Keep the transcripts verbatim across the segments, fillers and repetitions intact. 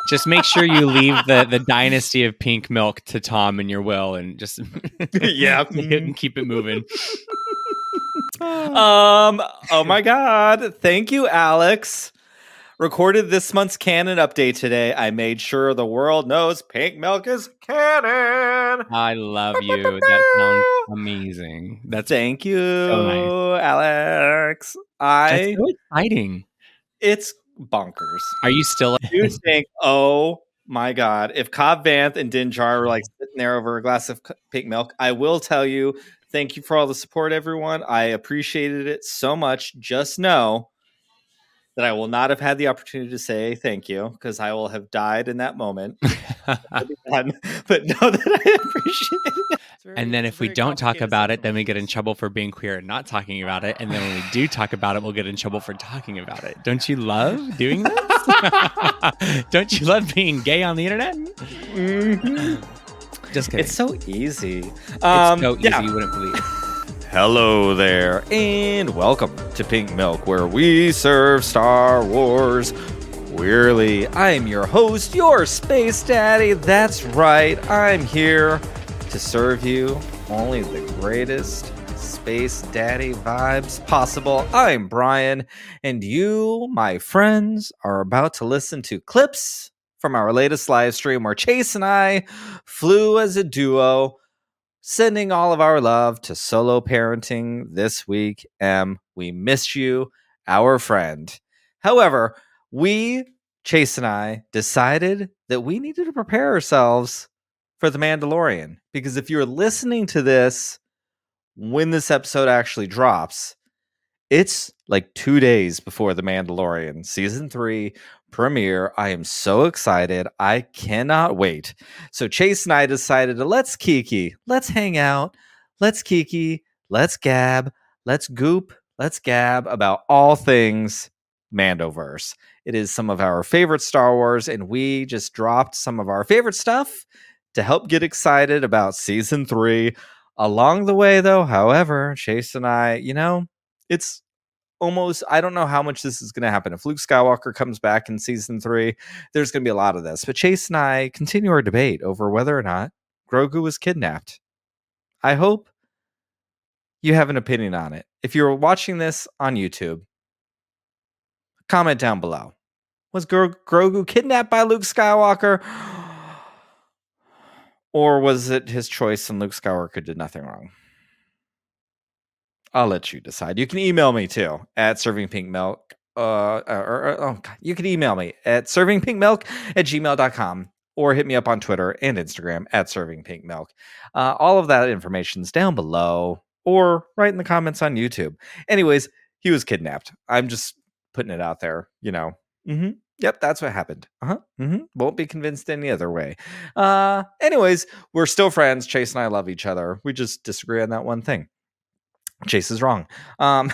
Just make sure you leave the, the dynasty of pink milk to Tom in your will, and just yeah, and keep it moving. um. Oh my God! Thank you, Alex. Recorded this month's canon update today. I made sure the world knows pink milk is canon. I love you. That sounds amazing. That's Thank you, so nice. Alex. I. That's so exciting. It's bonkers. Are you still? You think? Oh my God! If Cobb Vanth and Din Djarin were like sitting there over a glass of pink milk, I will tell you. Thank you for all the support, everyone. I appreciated it so much. Just know that I will not have had the opportunity to say thank you because I will have died in that moment. But know that I appreciate it. Very, and then if we don't talk about it, then we get in trouble for being queer and not talking about it. And then when we do talk about it, we'll get in trouble for talking about it. Don't you love doing this? Don't you love being gay on the internet? Mm-hmm. Just kidding. It's so easy. Um, it's so easy, yeah. you wouldn't believe. Hello there, and welcome to Pink Milk, where we serve Star Wars queerly. I'm your host, your Space Daddy. That's right, I'm here to serve you only the greatest Space Daddy vibes possible. I'm Brian, and you, my friends, are about to listen to clips from our latest live stream where Chase and I flew as a duo, sending all of our love to solo parenting this week. Em, we miss you, our friend. However, we, Chase and I, decided that we needed to prepare ourselves for The Mandalorian. Because if you're listening to this when this episode actually drops, it's like two days before The Mandalorian Season three premiere. I am so excited. I cannot wait. So Chase and I decided to let's kiki. Let's hang out. Let's kiki. Let's gab. Let's goop. Let's gab about all things Mandoverse. It is some of our favorite Star Wars, and we just dropped some of our favorite stuff to help get excited about Season three. Along the way, though, however, Chase and I, you know, it's almost, I don't know how much this is going to happen. If Luke Skywalker comes back in season three, there's going to be a lot of this. But Chase and I continue our debate over whether or not Grogu was kidnapped. I hope you have an opinion on it. If you're watching this on YouTube, comment down below. Was Gro- Grogu kidnapped by Luke Skywalker? Or was it his choice and Luke Skywalker did nothing wrong? I'll let you decide. You can email me too at servingpinkmilk. Uh, or, or, oh God. You can email me at servingpinkmilk at gmail dot com or hit me up on Twitter and Instagram at servingpinkmilk. Uh, all of that information is down below or right in the comments on YouTube. Anyways, he was kidnapped. I'm just putting it out there, you know. Mm-hmm. Yep, that's what happened. Uh-huh. Mm-hmm. Won't be convinced any other way. Uh, anyways, we're still friends. Chase and I love each other. We just disagree on that one thing. Chase is wrong. Um,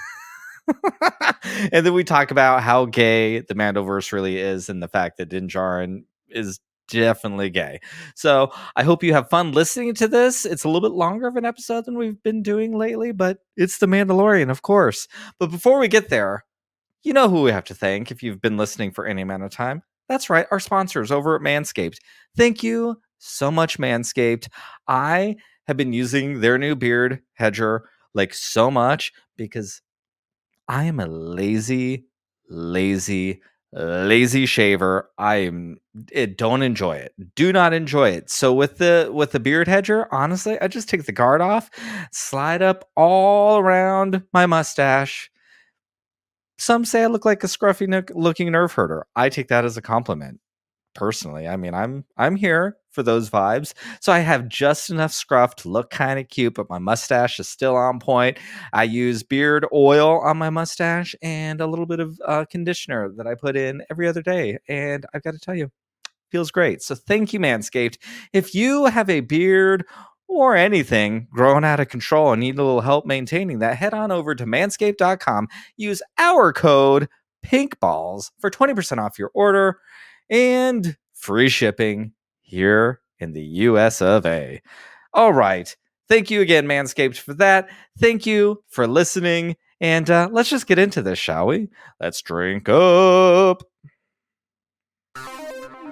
and then we talk about how gay the Mandoverse really is and the fact that Din Djarin is definitely gay. So I hope you have fun listening to this. It's a little bit longer of an episode than we've been doing lately, but it's The Mandalorian, of course. But before we get there, you know who we have to thank if you've been listening for any amount of time. That's right, our sponsors over at Manscaped. Thank you so much, Manscaped. I have been using their new beard hedger like so much because I am a lazy, lazy, lazy shaver. I am it don't enjoy it. Do not enjoy it. So with the with the beard hedger, honestly, I just take the guard off, slide up all around my mustache. Some say I look like a scruffy looking nerve herder. I take that as a compliment. Personally, I mean, I'm I'm here for those vibes. So I have just enough scruff to look kind of cute, but my mustache is still on point. I use beard oil on my mustache and a little bit of uh, conditioner that I put in every other day. And I've got to tell you, feels great. So thank you, Manscaped. If you have a beard or anything growing out of control and need a little help maintaining that, head on over to manscaped dot com. Use our code PINKBALLS for twenty percent off your order and free shipping here in the U S of A. All right. Thank you again, Manscaped, for that. Thank you for listening. And uh, let's just get into this, shall we? Let's drink up.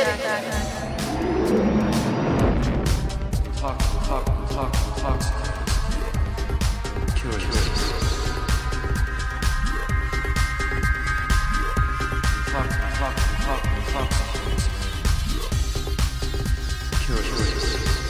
Talk, talk, talk, talk. Curious. Talk, talk, talk, talk. Curious.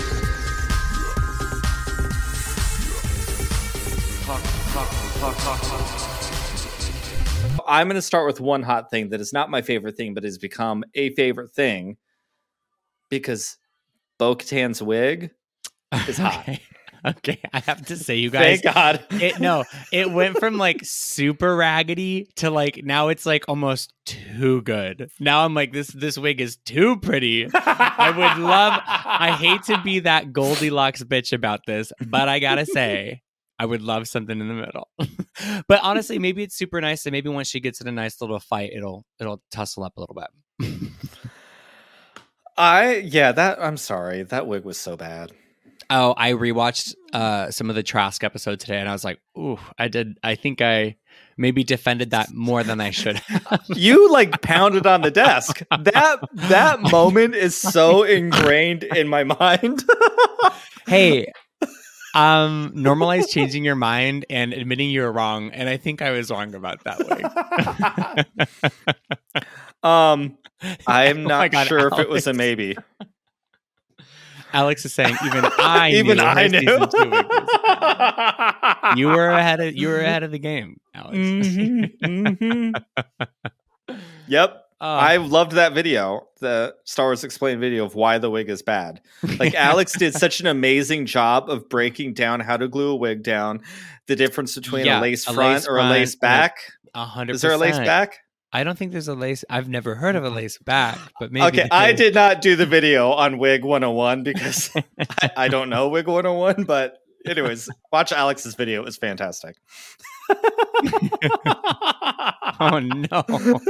Talk, talk, talk, talk, talk. I'm going to start with one hot thing that is not my favorite thing, but has become a favorite thing because Bo-Katan's wig is hot. Okay. Okay, I have to say, you guys. Thank God. It no, it went from like super raggedy to like now it's like almost too good. Now I'm like this this wig is too pretty. I would love. I hate to be that Goldilocks bitch about this, but I gotta say, I would love something in the middle. But honestly, maybe it's super nice, and maybe once she gets in a nice little fight, it'll it'll tussle up a little bit. I yeah that I'm sorry that wig was so bad. Oh, I rewatched uh, some of the Trask episode today, and I was like, "Ooh, I did. I think I maybe defended that more than I should have." You like pounded on the desk. That that moment is so ingrained in my mind. Hey, um, normalize changing your mind and admitting you were wrong, and I think I was wrong about that wig. um, I'm Oh not my God, sure if it Alex. was a maybe. Alex is saying, "Even I, Even knew I her knew. season two wig was bad." You were ahead of you were ahead of the game, Alex. Mhm, mhm. Yep. Oh. I loved that video, the Star Wars Explained video of why the wig is bad. Like Alex did such an amazing job of breaking down how to glue a wig down, the difference between Yeah, a lace a front lace or a front lace and a- back. A hundred. Is there a lace percent. back? I don't think there's a lace. I've never heard of a lace back, but maybe. Okay, there I is. did not do the video on Wig one oh one because I, I don't know Wig one oh one, but anyways, watch Alex's video. It was fantastic. Oh no.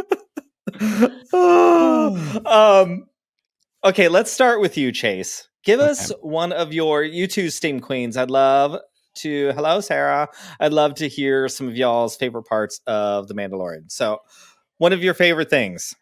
um, okay, let's start with you, Chase. Give us Okay. one of your, you two Steam Queens. I'd love to, hello, Sarah. I'd love to hear some of y'all's favorite parts of The Mandalorian. So, one of your favorite things.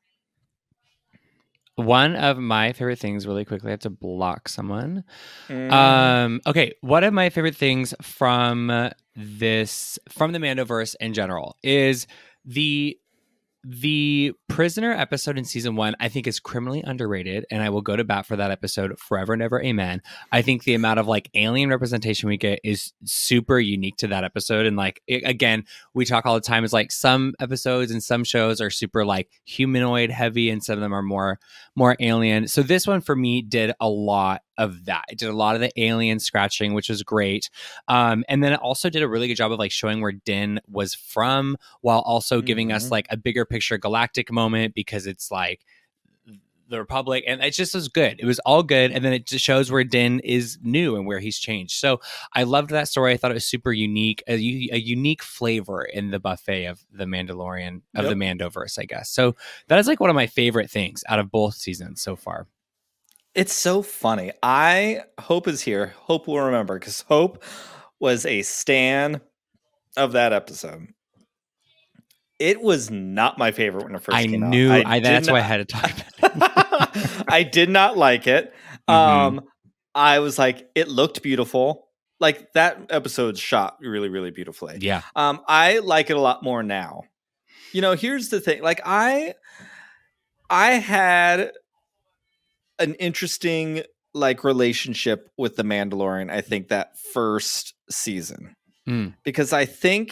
One of my favorite things, really quickly, I have to block someone. Mm. Um, okay, one of my favorite things from this, from the Mandoverse in general, is the the prisoner episode in season one. I think is criminally underrated, and I will go to bat for that episode forever and ever. Amen. I think the amount of like alien representation we get is super unique to that episode, and like it, again, we talk all the time. Is like some episodes and some shows are super like humanoid heavy, and some of them are more more alien. So this one for me did a lot of that. It did a lot of the alien scratching, which was great. Um, and then it also did a really good job of like showing where Din was from, while also giving Mhm. us like a bigger picture galactic moment, because it's like the Republic, and it just was good. It was all good. And then it just shows where Din is new and where he's changed. So I loved that story. I thought it was super unique, a, u- a unique flavor in the buffet of the Mandalorian, of Yep. the Mandoverse, I guess. So that is like one of my favorite things out of both seasons so far. It's so funny. I Hope is here. Hope will remember because Hope was a stan of that episode. It was not my favorite when it first I came out. knew, I, did that's not- why I had to talk about it. I did not like it. Mhm. Um, I was like, it looked beautiful. Like that episode's shot really, really beautifully. Yeah. Um, I like it a lot more now. You know, here's the thing. Like I, I had an interesting like relationship with the Mandalorian. I think that first season Mm. because I think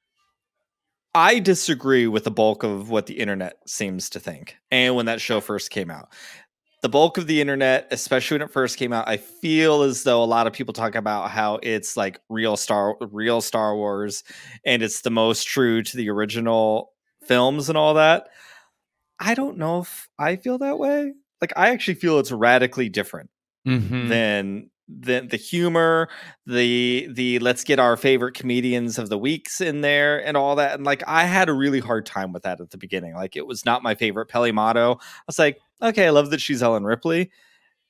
I disagree with the bulk of what the internet seems to think. And when that show first came out, the bulk of the internet, especially when it first came out, I feel as though a lot of people talk about how it's like real Star, real Star Wars, and it's the most true to the original films and all that. I don't know if I feel that way. Like, I actually feel it's radically different Mhm. than the the humor, the the let's get our favorite comedians of the weeks in there and all that. And like I had a really hard time with that at the beginning. Like it was not my favorite Peli Motto. I was like, okay, I love that she's Ellen Ripley.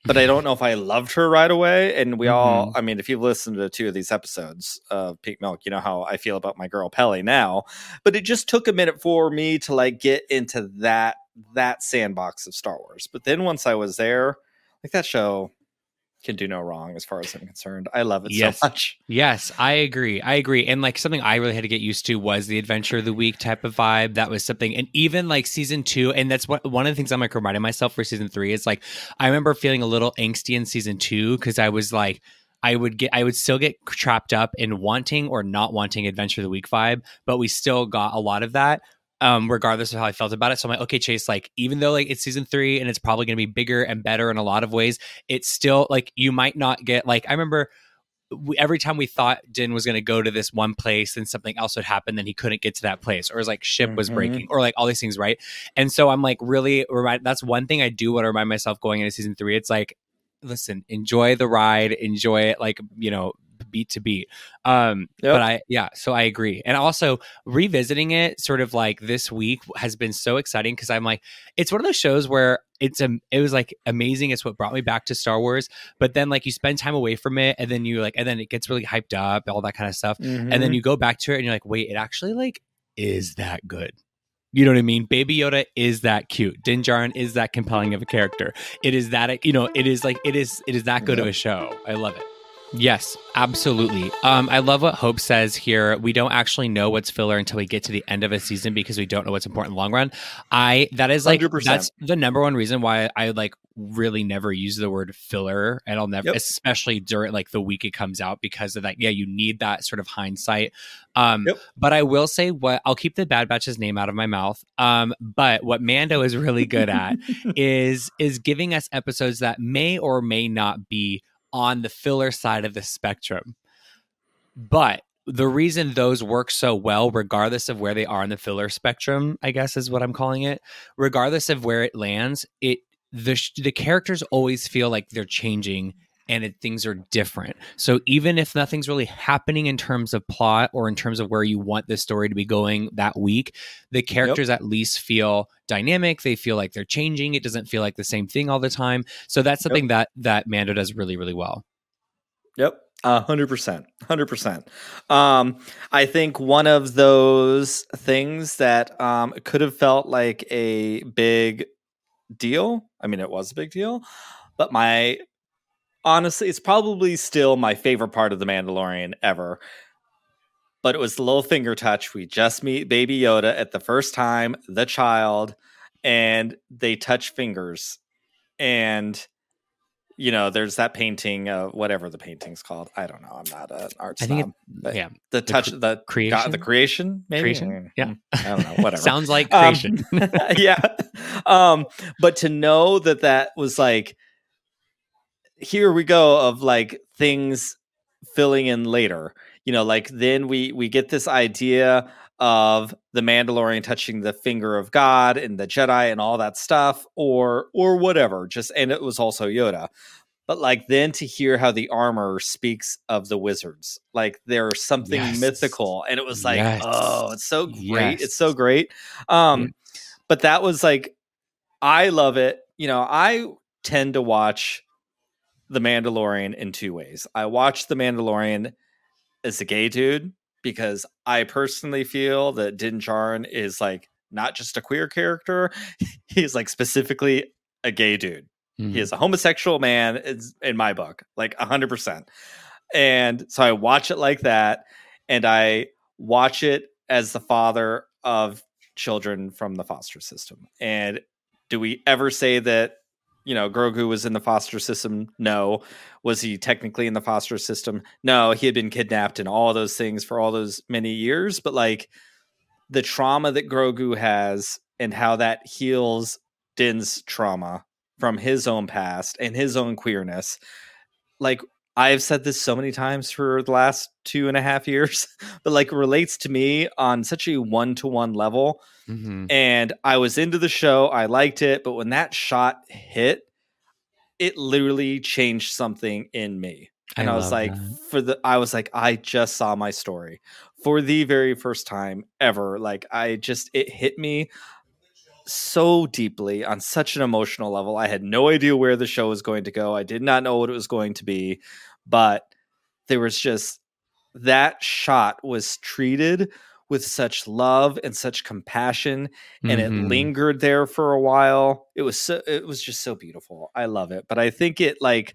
but I don't know if I loved her right away. And we all, Mhm. I mean, if you've listened to two of these episodes of Pink Milk, you know how I feel about my girl Pelly now. But it just took a minute for me to like get into that that sandbox of Star Wars. But then once I was there, like that show can do no wrong as far as I'm concerned. I love it Yes. so much. Yes, I agree. I agree. And like something I really had to get used to was the adventure of the week type of vibe. That was something, and even like season two, and that's what one of the things I'm like reminding myself for season three is like I remember feeling a little angsty in season two because I was like I would get I would still get trapped up in wanting or not wanting adventure of the week vibe, but we still got a lot of that. Um, regardless of how I felt about it. So I'm like, okay, Chase, like, even though like it's season three and it's probably going to be bigger and better in a lot of ways, it's still like, you might not get, like, I remember we, every time we thought Din was going to go to this one place and something else would happen, then he couldn't get to that place, or his like ship was Mhm. breaking, or like all these things, right? And so I'm like, really, remind, that's one thing I do want to remind myself going into season three. It's like, listen, enjoy the ride, enjoy it, like, you know, beat to beat. Um, Yep. but I, yeah, so I agree. And also revisiting it sort of like this week has been so exciting because I'm like, it's one of those shows where it's, um, it was like amazing. It's what brought me back to Star Wars. But then like you spend time away from it and then you like, and then it gets really hyped up, all that kind of stuff. And then Mhm. you go back to it and you're like, wait, it actually like is that good. You know what I mean? Baby Yoda is that cute. Din Djarin is that compelling of a character. It is that, you know, it is like, it is, it is that good Yep. of a show. I love it. Yes, absolutely. Um, I love what Hope says here. We don't actually know what's filler until we get to the end of a season because we don't know what's important in the long run. I that is like one hundred percent. that's the number one reason why I like really never use the word filler, and I'll never, Yep. especially during like the week it comes out, because of that. Yeah, you need that sort of hindsight. Um, Yep. but I will say what I'll keep the Bad Batch's name out of my mouth. Um, but what Mando is really good at is is giving us episodes that may or may not be on the filler side of the spectrum. But the reason those work so well, regardless of where they are in the filler spectrum, I guess is what I'm calling it, regardless of where it lands, it the the characters always feel like they're changing and it, things are different. So even if nothing's really happening in terms of plot or in terms of where you want this story to be going that week, the characters yep. at least feel dynamic. They feel like they're changing. It doesn't feel like the same thing all the time. So that's something yep. that that Mando does really, really well. Yep. A hundred percent, hundred percent. Um, I think one of those things that um, could have felt like a big deal. I mean, it was a big deal, but my honestly, it's probably still my favorite part of The Mandalorian ever. But it was the little finger touch. We just meet Baby Yoda at the first time, the child, and they touch fingers. And, you know, there's that painting of whatever the painting's called. I don't know. I'm not an art snob. I think it, yeah. The touch, the, the creation, God, the creation, maybe. Creation? Yeah. I don't know. Whatever. Sounds like creation. Um, yeah. Um, but to know that that was like, here we go of like things filling in later, you know, like then we, we get this idea of the Mandalorian touching the finger of God and the Jedi and all that stuff, or, or whatever, just, and it was also Yoda. But like then to hear how the armor speaks of the wizards, like there's something yes. mythical, and it was like, yes. oh, it's so great. Yes. It's so great. Um, yes. But that was like, I love it. You know, I tend to watch The Mandalorian in two ways. I watch The Mandalorian as a gay dude because I personally feel that Din Djarin is like not just a queer character. He's like specifically a gay dude. Mm-hmm. He is a homosexual man is in my book, like a hundred percent. And so I watch it like that. And I watch it as the father of children from the foster system. And do we ever say that, you know, Grogu was in the foster system? No. Was he technically in the foster system? No, he had been kidnapped and all those things for all those many years. But like the trauma that Grogu has and how that heals Din's trauma from his own past and his own queerness. Like I've said this so many times for the last two and a half years, but like relates to me on such a one-to-one level. Mm-hmm. And I was into the show. I liked it. But when that shot hit, it literally changed something in me. And I, I was like, that. for the, I was like, I just saw my story for the very first time ever. Like I just, it hit me so deeply on such an emotional level. I had no idea where the show was going to go. I did not know what it was going to be, but there was just that shot was treated with such love and such compassion, and Mhm. it lingered there for a while. It was so, it was just so beautiful. I love it. But I think it like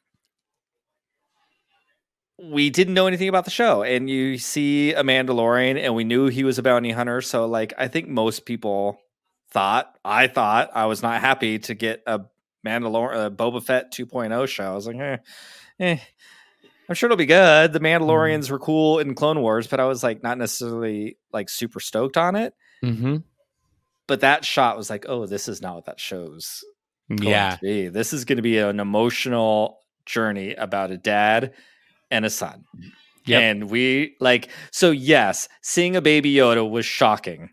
we didn't know anything about the show, and you see a Mandalorian and we knew he was a bounty hunter. So like, I think most people thought, I thought I was not happy to get a Mandalorian, a Boba Fett two point oh show. I was like, eh, eh, I'm sure it'll be good. The Mandalorians mm. were cool in Clone Wars, but I was like, not necessarily like super stoked on it. Mm-hmm. But that shot was like, oh, this is not what that show's going Yeah. to be. This is going to be an emotional journey about a dad and a son. Yep. And we like, so yes, seeing a baby Yoda was shocking.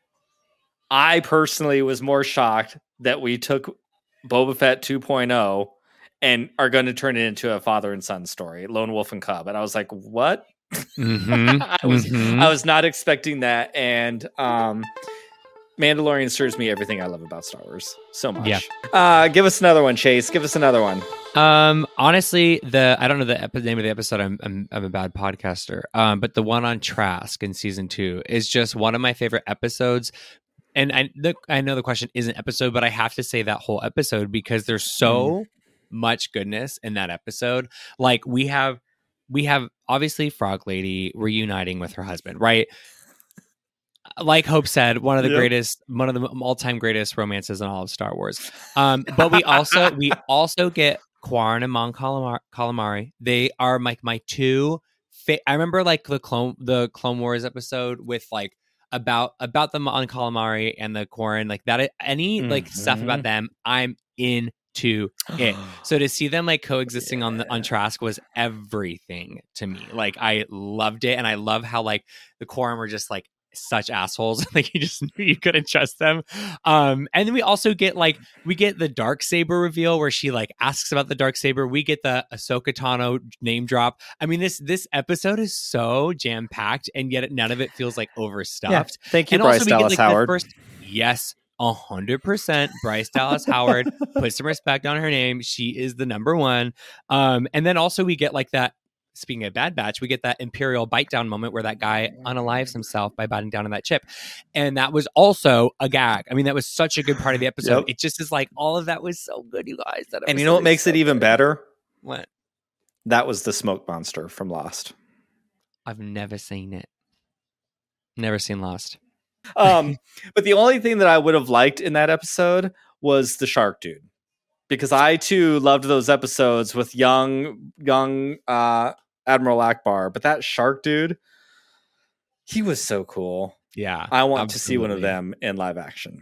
I personally was more shocked that we took Boba Fett two point oh and are going to turn it into a father and son story, Lone Wolf and Cub. And I was like, what? Mm-hmm. I was, mm-hmm. I was not expecting that. And, um, Mandalorian serves me everything I love about Star Wars so much. Yeah. Uh, give us another one, Chase. Give us another one. Um, honestly, the I don't know the ep- name of the episode. I'm, I'm I'm a bad podcaster. Um, but the one on Trask in season two is just one of my favorite episodes. And I the, I know the question isn't episode, but I have to say that whole episode because there's so mm. much goodness in that episode. Like we have we have obviously Frog Lady reuniting with her husband, right? Like Hope said, one of the yep. greatest, one of the all-time greatest romances in all of Star Wars. Um, but we also we also get Quarren and Mon Calamari. Calamari. They are like my two. Fa- I remember like the clone the Clone Wars episode with like about about the Mon Calamari and the Quarren, like that. Any like mm-hmm. stuff about them, I'm into it. So to see them like coexisting yeah. on the on Trask was everything to me. Like I loved it, and I love how like the Quarren were just like such assholes. Like you just knew you couldn't trust them. Um, and then we also get like we get the Darksaber reveal where she like asks about the Darksaber. We get the Ahsoka Tano name drop. I mean, this this episode is so jam packed, and yet none of it feels like overstuffed. Yeah. Thank you, and Bryce also, Dallas get, like, Howard. First, yes. A hundred percent Bryce Dallas Howard. Put some respect on her name. She is the number one. Um, and then also we get like that. Speaking of Bad Batch, we get that Imperial bite down moment where that guy unalives himself by biting down on that chip. And that was also a gag. I mean, that was such a good part of the episode. Yep. It just is like, all of that was so good, you guys. That and you know what makes so it even good. better? What? That was the smoke monster from Lost. I've never seen it. Never seen Lost. um, but the only thing that I would have liked in that episode was the shark dude. Because I, too, loved those episodes with young, young, uh, Admiral Akbar, but that shark dude, he was so cool. Yeah. I want absolutely. to see one of them in live action.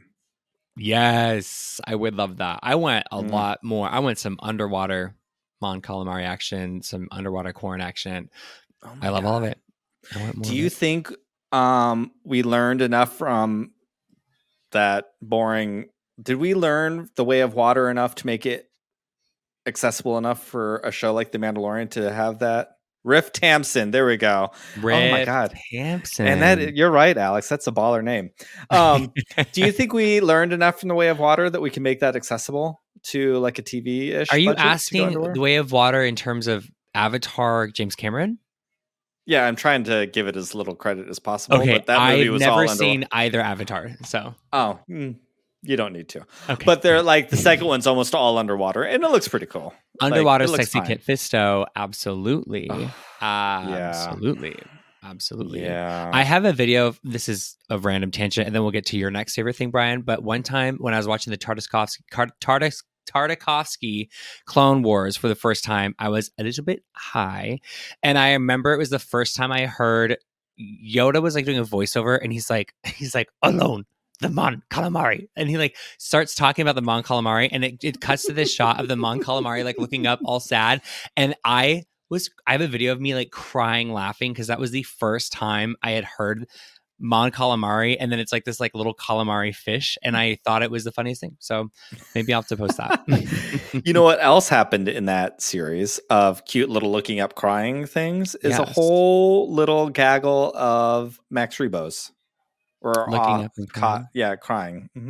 Yes, I would love that. I went a Mm. lot more. I went some underwater Mon Calamari action, some underwater Quarren action. Oh I love God. all of it. I want more Do of you it. think um, we learned enough from that boring? Did we learn the way of water enough to make it accessible enough for a show like The Mandalorian to have that? Riff Tamson, there we go. Riff oh my God, Tamson. And that you're right, Alex. That's a baller name. Um, do you think we learned enough from The Way of Water that we can make that accessible to like a T V-ish? Are you asking The Way of Water in terms of Avatar, James Cameron? Yeah, I'm trying to give it as little credit as possible. Okay, but that movie I've was never all seen under- either Avatar, so oh. Mm. You don't need to. Okay. But they're like the second one's almost all underwater and it looks pretty cool. Underwater like, Sexy fine. Kit Fisto, absolutely. Oh, absolutely. Absolutely. Yeah. I have a video of, this is a random tangent, and then we'll get to your next favorite thing, Brian. But one time when I was watching the Tartakovsky, Tartas, Tartakovsky Clone Wars for the first time, I was a little bit high. And I remember it was the first time I heard Yoda was like doing a voiceover, and he's like, he's like, alone. The Mon Calamari, and he like starts talking about the Mon Calamari, and it, it cuts to this shot of the Mon Calamari like looking up all sad, and I was I have a video of me like crying laughing because that was the first time I had heard Mon Calamari, and then it's like this like little calamari fish, and I thought it was the funniest thing. So maybe I'll have to post that. You know what else happened in that series of cute little looking up crying things is yes. a whole little gaggle of Max Rebo's. Or looking uh, up and caught, yeah, crying. Mm-hmm.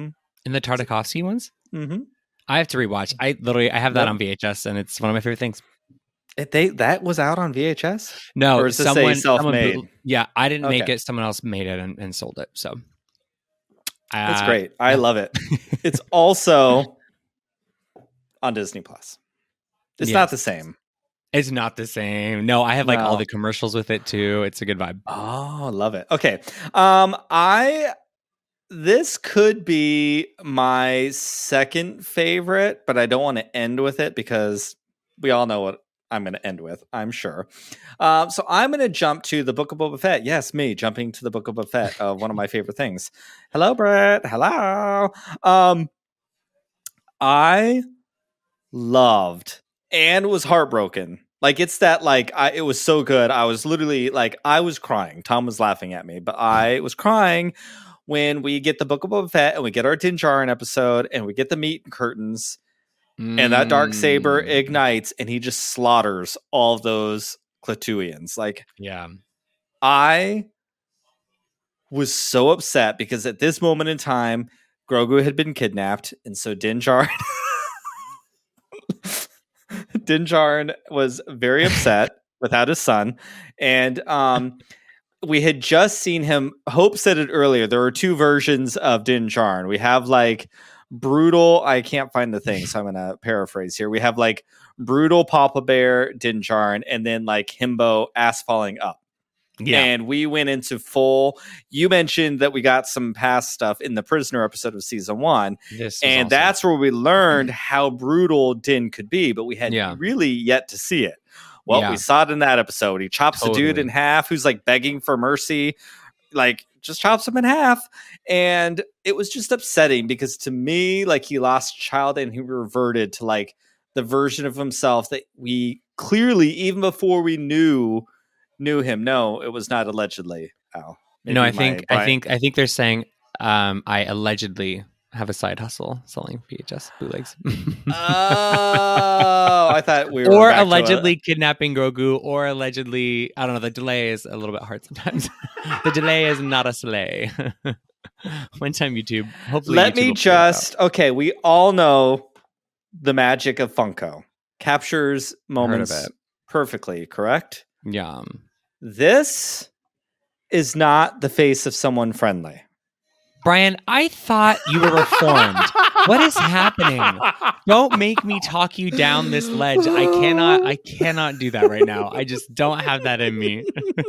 In the Tartakovsky ones? Mm-hmm. I have to rewatch. I literally I have that Yep. on V H S, and it's one of my favorite things. It, they that was out on V H S. No, Or is this a someone, self-made? someone, yeah, I didn't make Okay. it. Someone else made it and, and sold it. So It's uh, great. I yeah. love it. It's also on Disney Plus. It's not Yes. the same. It's not the same. No, I have like all No. the commercials with it too. It's a good vibe. Oh, love it. Okay. Um, I this could be my second favorite, but I don't want to end with it because we all know what I'm going to end with, I'm sure. Um, so I'm going to jump to the Book of Boba Fett. Yes, me jumping to the Book of Boba Fett, uh, one of my favorite things. Hello, Brett. Hello. Um, I loved and was heartbroken. Like it's that like I, it was so good. I was literally like I was crying. Tom was laughing at me, but I was crying when we get the Book of Boba Fett and we get our Din Djarin episode and we get the meat and curtains and that dark saber Mm, ignites and he just slaughters all of those Klatooians. Like Yeah. I was so upset because at this moment in time, Grogu had been kidnapped, and so Din Djarin Din Djarin was very upset without his son, and um, we had just seen him. Hope said it earlier. There are two versions of Din Djarin. We have like brutal. I can't find the thing, so I'm going to paraphrase here. We have like brutal Papa Bear Din Djarin, and then like himbo ass falling up. Yeah. And we went into full. You mentioned that we got some past stuff in the Prisoner episode of season one, This was and awesome. that's where we learned how brutal Din could be, but we had Yeah. really yet to see it. Well, Yeah. we saw it in that episode. He chops a dude Totally. in half who's like begging for mercy, like just chops him in half. And it was just upsetting because to me, like he lost a child and he reverted to like the version of himself that we clearly, even before we knew knew him. No, it was not allegedly. Al. no, I Maybe my think I Brian- think I think they're saying um, I allegedly have a side hustle selling V H S bootlegs. Oh, I thought we were or back to a- allegedly kidnapping Grogu, or allegedly, I don't know. The delay is a little bit hard sometimes. The delay is not a sleigh. One time, YouTube. Hopefully, Let YouTube me will figure it out. just okay. We all know the magic of Funko captures moments it. perfectly. Correct. Yeah. This is not the face of someone friendly. Brian, I thought you were reformed. What is happening? Don't make me talk you down this ledge. I cannot. I cannot do that right now. I just don't have that in me.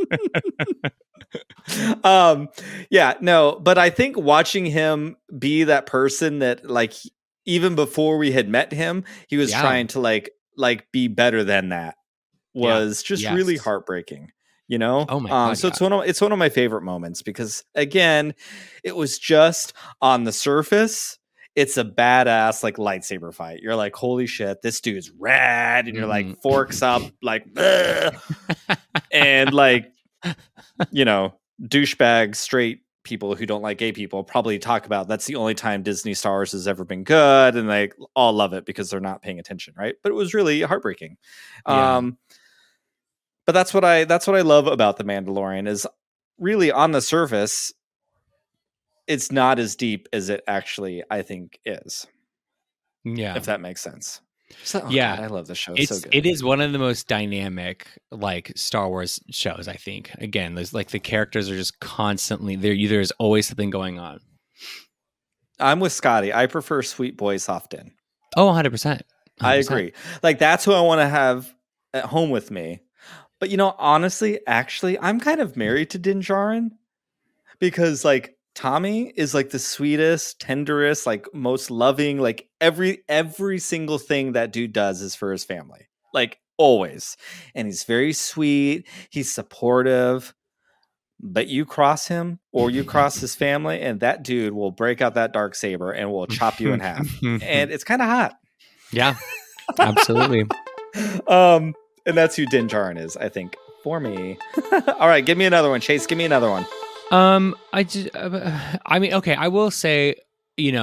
um yeah no but I think watching him be that person that like even before we had met him he was Yeah. trying to like like be better than that was just Yes. really heartbreaking, you know. Oh my um God, so it's yeah. one of it's one of my favorite moments because again it was just on the surface it's a badass like lightsaber fight. You're like, holy shit, this dude's rad, and you're like Mhm. forks up like "Ugh." And like you know, douchebag straight people who don't like gay people probably talk about that's the only time Disney Star Wars has ever been good, and they all love it because they're not paying attention, right? But it was really heartbreaking. Yeah. Um, but that's what I that's what I love about The Mandalorian is really on the surface, it's not as deep as it actually I think is, Yeah. if that makes sense. So, oh Yeah. God, I love the show. It's It's so good. it is one of the most dynamic like Star Wars shows, I think. Again, there's like the characters are just constantly there. There's always something going on. I'm with Scotty. I prefer Sweet Boy Soft In. Oh, one hundred percent. I agree. Like that's who I want to have at home with me. But you know, honestly, actually, I'm kind of married to Din Djarin because like Tommy is like the sweetest, tenderest, like most loving, like every every single thing that dude does is for his family. Like always. And he's very sweet, he's supportive. But you cross him or you cross his family and that dude will break out that dark saber and will chop you in half. And it's kind of hot. Yeah, absolutely. Um, and that's who Din Djarin is, I think, for me. All right, give me another one, Chase. Give me another one. Um, I just, uh, I mean, okay, I will say, you know,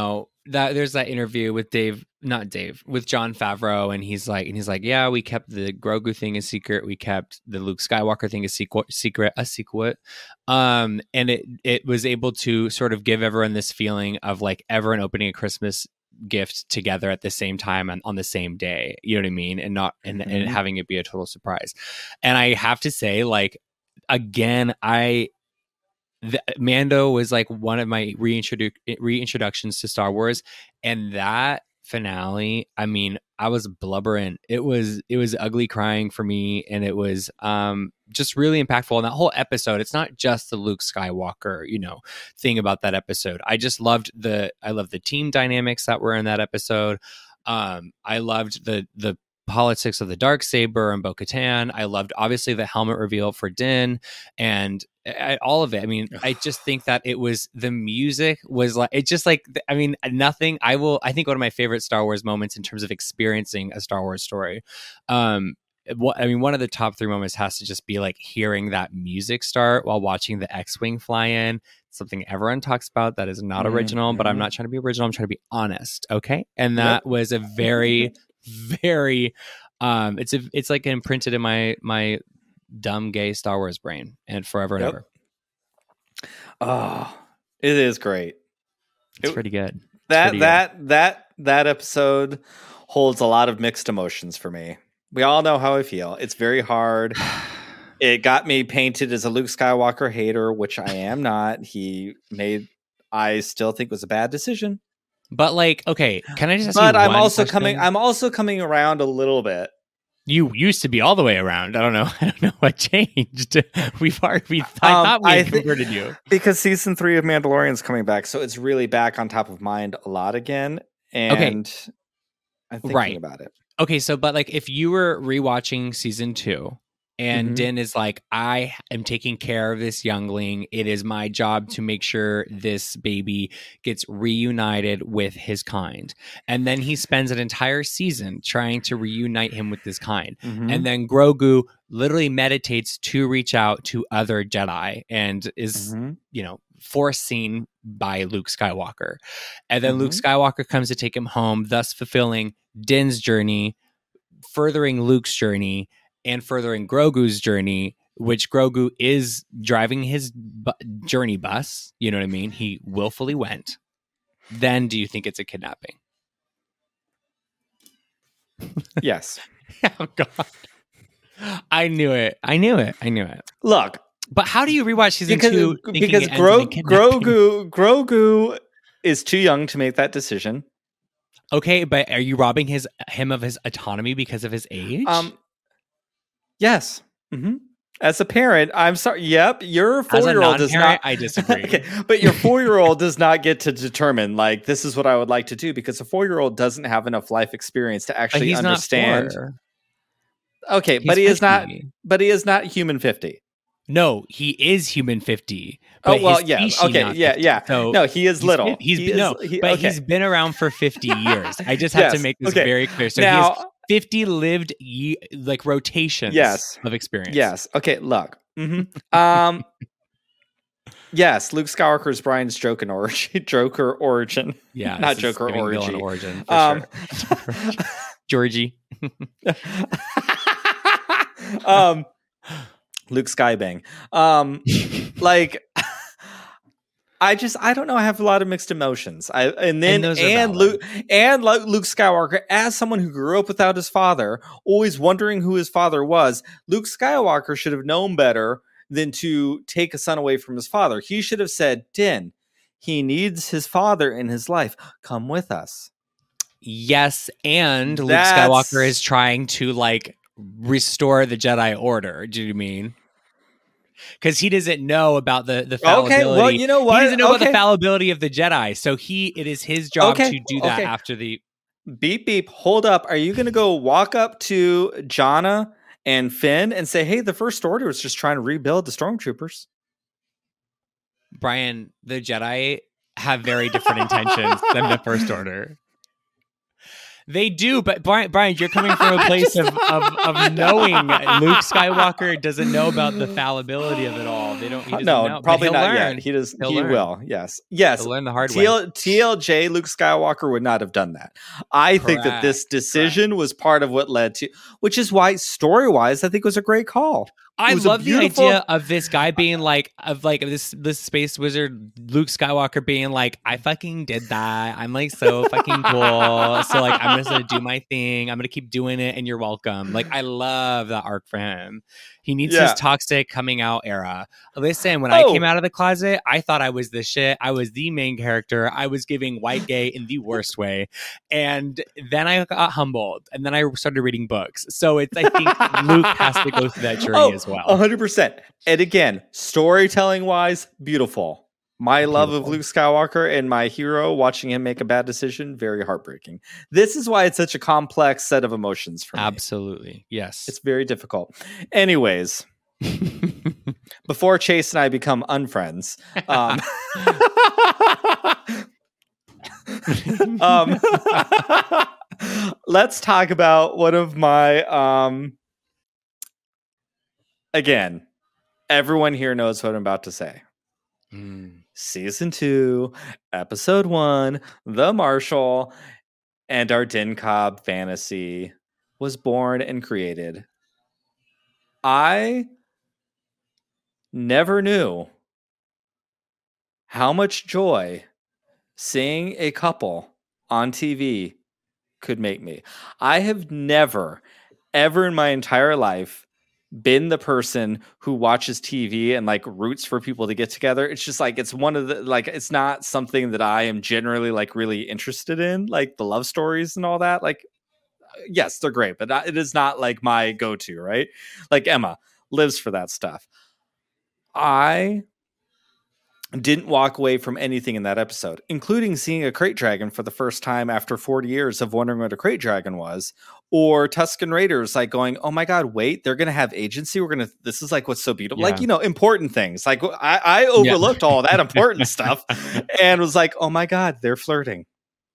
that there's that interview with Dave, not Dave, with Jon Favreau, and he's like, and he's like, yeah, we kept the Grogu thing a secret, we kept the Luke Skywalker thing a secret, secret, a secret, um, and it it was able to sort of give everyone this feeling of like everyone opening a Christmas gift together at the same time and on the same day, you know what I mean, and not and, Mhm. and having it be a total surprise. And I have to say, like, again, I. The, Mando was like one of my reintrodu- reintroductions to Star Wars, and that finale, I mean, I was blubbering. It was it was ugly crying for me, and it was um just really impactful. And that whole episode, it's not just the Luke Skywalker, you know, thing about that episode. I just loved the I loved the team dynamics that were in that episode. Um, I loved the the politics of the Darksaber and Bo-Katan. I loved obviously the helmet reveal for Din, and I, all of it. I mean, I just think that it was the music was like it just like I mean nothing. I will. I think one of my favorite Star Wars moments in terms of experiencing a Star Wars story. Um, what I mean, one of the top three moments has to just be like hearing that music start while watching the X-wing fly in. Something everyone talks about that is not original, mm-hmm. but I'm not trying to be original. I'm trying to be honest. Okay, and that yep. was a very very um it's a, it's like imprinted in my my dumb gay Star Wars brain and forever and yep. ever. Oh, it is great. It's it, pretty good. It's that pretty that good. that that episode holds a lot of mixed emotions for me. We all know how I feel. It's very hard. It got me painted as a Luke Skywalker hater, which I am not. He made I still think was a bad decision. But like, okay, can I just ask but you I'm one also question? coming. I'm also coming around a little bit. You used to be all the way around. I don't know. I don't know what changed. We've already. We, I um, thought we had I th- converted you because season three of Mandalorian is coming back, so it's really back on top of mind a lot again. And okay. I'm thinking right. about it. Okay, so but like if you were rewatching season two. And mm-hmm. Din is like, I am taking care of this youngling. It is my job to make sure this baby gets reunited with his kind. And then he spends an entire season trying to reunite him with his kind. Mm-hmm. And then Grogu literally meditates to reach out to other Jedi and is, mm-hmm. you know, foreseen by Luke Skywalker. And then mm-hmm. Luke Skywalker comes to take him home, thus fulfilling Din's journey, furthering Luke's journey, and furthering Grogu's journey, which Grogu is driving his bu- journey bus. You know what I mean? He willfully went. Then do you think it's a kidnapping? Yes. Oh, God. I knew it. I knew it. I knew it. Look. But how do you rewatch season because, two? Because Gro- Grogu, Grogu is too young to make that decision. Okay, but are you robbing his him of his autonomy because of his age? Um. Yes. Mm-hmm. As a parent, I'm sorry. Yep, your four-year-old does not. I disagree. Okay, but your four-year-old does not get to determine like this is what I would like to do because a four-year-old doesn't have enough life experience to actually he's understand. Not four. Okay, he's but he fifty. is not. But he is not human fifty. No, he is human fifty. Oh well, yeah. Okay, yeah, yeah. So no, he is he's, little. He's he no, is, he, but okay. he's been around for fifty years. I just have yes, to make this okay. very clear. So now, he's fifty lived ye- like rotations yes. of experience. Yes. Okay. Look. Mm-hmm. Um. yes, Luke Skywalker is Brian's Joker origin. Joker origin. Yeah, not Joker origin. origin. For um, sure. Georgie. um. Luke Skybang. Um, like, I just, I don't know. I have a lot of mixed emotions. I and then and, and Luke and Luke Skywalker, as someone who grew up without his father, always wondering who his father was. Luke Skywalker should have known better than to take a son away from his father. He should have said, "Din, he needs his father in his life. Come with us." Yes, and Luke That's... Skywalker is trying to like restore the Jedi Order. Do you mean? Because he doesn't know about the the fallibility. Okay, well, you know what? He doesn't know okay. about the fallibility of the Jedi. So he, it is his job okay. to do that okay. after the beep beep. Hold up. Are you going to go walk up to Jannah and Finn and say, "Hey, the First Order is just trying to rebuild the stormtroopers"? Brian, the Jedi have very different intentions than the First Order. They do, but Brian, Brian, you're coming from a place of, of, of knowing Luke Skywalker doesn't know about the fallibility of it all. They don't. He doesn't no, know, but probably he'll not learn. yet. He does. He'll he learn. will. Yes. Yes. He'll learn the hard T L, way. T L J Luke Skywalker would not have done that. I think that this Correct. decision was part of what led to, which is why story wise, I think it was a great call. I It was a love beautiful- the idea of this guy being like, of like this this space wizard Luke Skywalker being like, I fucking did that. I'm like so fucking cool. So like, I'm just gonna do my thing. I'm gonna keep doing it, and you're welcome. Like, I love that arc for him. He needs Yeah. his toxic coming out era. Listen, when I Oh. came out of the closet, I thought I was the shit. I was the main character. I was giving white gay in the worst way, and then I got humbled, and then I started reading books. So it's I think Luke has to go through that journey Oh, as well. one hundred percent. And again, storytelling wise, beautiful. My love of Beautiful. Luke Skywalker and my hero, watching him make a bad decision, very heartbreaking. This is why it's such a complex set of emotions for me. Absolutely. Yes. It's very difficult. Anyways, before Chase and I become unfriends, um, um, let's talk about one of my um, again, everyone here knows what I'm about to say. Mm. Season two, episode one, The Marshal, and our Din Cobb fantasy was born and created. I never knew how much joy seeing a couple on T V could make me. I have never, ever in my entire life been the person who watches T V and like roots for people to get together. It's just like, it's one of the, like, it's not something that I am generally like really interested in, like the love stories and all that. Like, yes, they're great, but it is not like my go-to, right? Like Emma lives for that stuff. I didn't walk away from anything in that episode, including seeing a crate dragon for the first time after forty years of wondering what a crate dragon was, or Tusken Raiders like going, oh my God, wait, they're going to have agency. We're going to, this is like, what's so beautiful. Yeah. Like, you know, important things. Like I, I overlooked all that important stuff and was like, oh my God, they're flirting.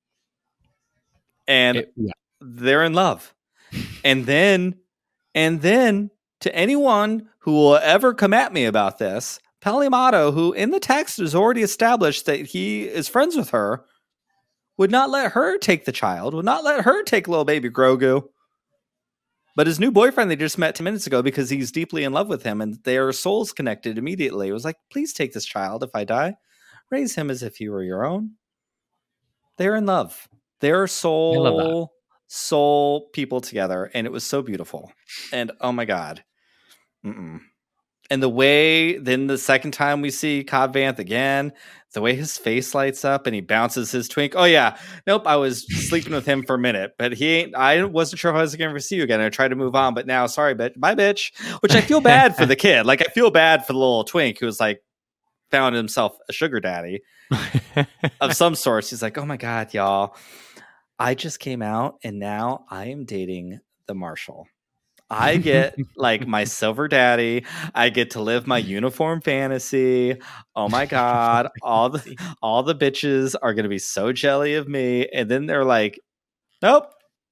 And It- yeah. they're in love. And then, and then to anyone who will ever come at me about this, Palimato, who in the text has already established that he is friends with her, would not let her take the child, would not let her take little baby Grogu. But his new boyfriend they just met ten minutes ago, because he's deeply in love with him and their souls connected immediately, it was like, please take this child if I die. Raise him as if he were your own. They're in love. They're soul, soul people together. And it was so beautiful. And oh my God. Mm-mm. And the way, then the second time we see Cobb Vanth again, the way his face lights up and he bounces his twink. Oh yeah, nope. I was sleeping with him for a minute, but he ain't. I wasn't sure if I was going to ever see you again. I tried to move on, but now, sorry, bitch, bye, bitch. Which I feel bad for the kid. Like I feel bad for the little twink who was like found himself a sugar daddy of some sort. He's like, oh my God, y'all, I just came out and now I am dating the Marshal. I get like my silver daddy. I get to live my uniform fantasy. Oh my God. All the all the bitches are gonna be so jelly of me. And then they're like, nope.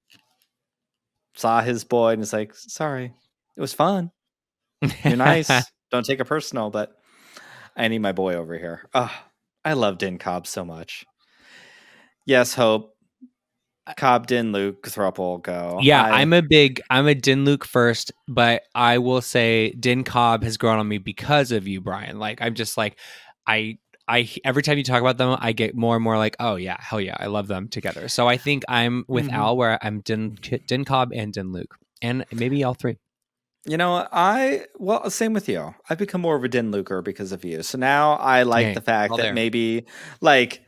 Saw his boy and it's like, sorry. It was fun. You're nice. Don't take it personal, but I need my boy over here. Oh, I love Din Cobb so much. Yes, Hope. Cobb, Din, Luke, throuple, go. Yeah, I, I'm a big, I'm a Din Luke first, but I will say Din Cobb has grown on me because of you, Brian. Like, I'm just like, I, I, every time you talk about them, I get more and more like, oh yeah, hell yeah, I love them together. So I think I'm with Mhm. Al, where I'm Din, Din Cobb and Din Luke, and maybe all three. You know, I, well, same with you. I've become more of a Din Luker because of you. So now I like Hey, the fact all that there. maybe, like,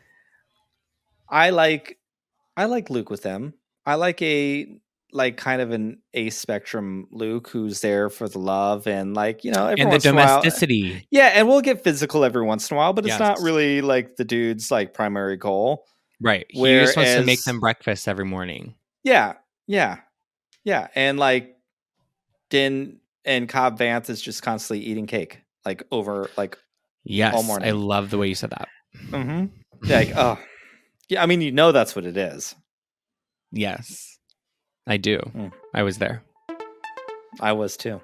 I like, I like Luke with them. I like a, like, kind of an A spectrum Luke who's there for the love and, like, you know, every And the once in a while- domesticity. yeah, and we'll get physical every once in a while, but it's Yes. not really like the dude's like primary goal. Right. He just wants to make Whereas- them breakfast every morning. Yeah, yeah, yeah, and like Din and Cobb Vanth is just constantly eating cake, like over like, Yes. morning. I love the way you said that. mm-hmm. like oh, yeah. I mean, you know that's what it is. Yes, I do. Mm. I was there. I was too.